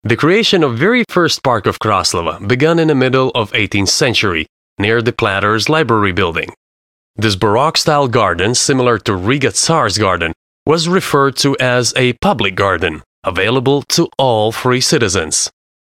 The creation of very first park of Kraslova began in the middle of 18th century, near the Platters Library building. This Baroque-style garden, similar to Riga Tsar's garden, was referred to as a public garden, available to all free citizens.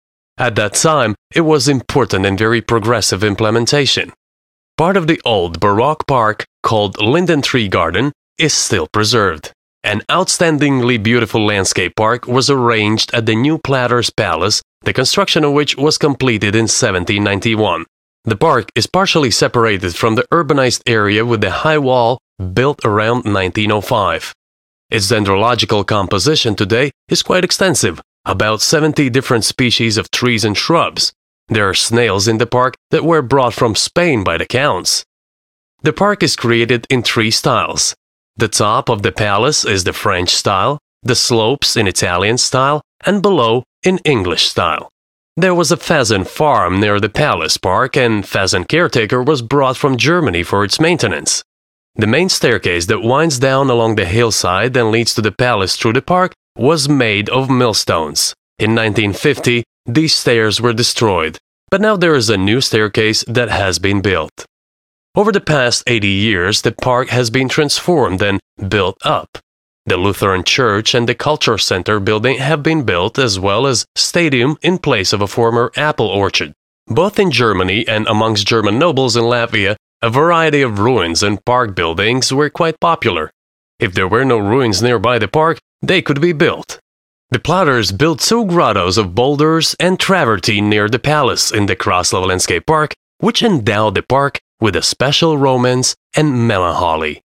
At that time, it was important and very progressive implementation. Part of the old Baroque park, called Linden Tree Garden, is still preserved. An outstandingly beautiful landscape park was arranged at the new Platters Palace, the construction of which was completed in 1791. The park is partially separated from the urbanized area with a high wall built around 1905. Its dendrological composition today is quite extensive, about 70 different species of trees and shrubs. There are snails in the park that were brought from Spain by the counts. The park is created in three styles. The top of the palace is the French style, the slopes in Italian style, and below in English style. There was a pheasant farm near the palace park, and pheasant caretaker was brought from Germany for its maintenance. The main staircase that winds down along the hillside and leads to the palace through the park was made of millstones. In 1950, these stairs were destroyed, but now there is a new staircase that has been built. Over the past 80 years, the park has been transformed and built up. The Lutheran Church and the Culture Center building have been built, as well as stadium in place of a former apple orchard. Both in Germany and amongst German nobles in Latvia, a variety of ruins and park buildings were quite popular. If there were no ruins nearby the park, they could be built. The Platters built two grottos of boulders and travertine near the palace in the Kraslova Landscape Park, which endowed the park with a special romance and melancholy.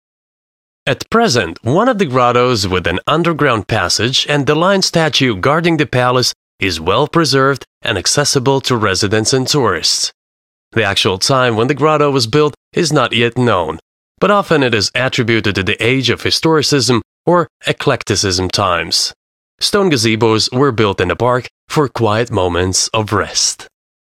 At present, one of the grottos with an underground passage and the lion statue guarding the palace is well preserved and accessible to residents and tourists. The actual time when the grotto was built is not yet known, but often it is attributed to the age of historicism or eclecticism times. Stone gazebos were built in the park for quiet moments of rest.